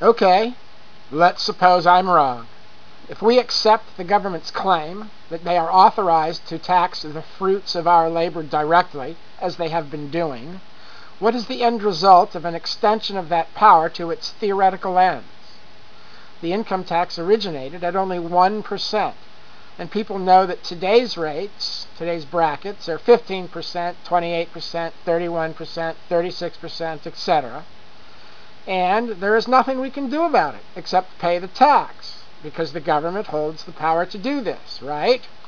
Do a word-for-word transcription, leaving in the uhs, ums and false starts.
Okay, let's suppose I'm wrong. If we accept the government's claim that they are authorized to tax the fruits of our labor directly, as they have been doing, what is the end result of an extension of that power to its theoretical ends? The income tax originated at only one percent, and people know that today's rates, today's brackets, are fifteen percent, twenty-eight percent, thirty-one percent, thirty-six percent, et cetera. And there is nothing we can do about it except pay the tax, because the government holds the power to do this, right?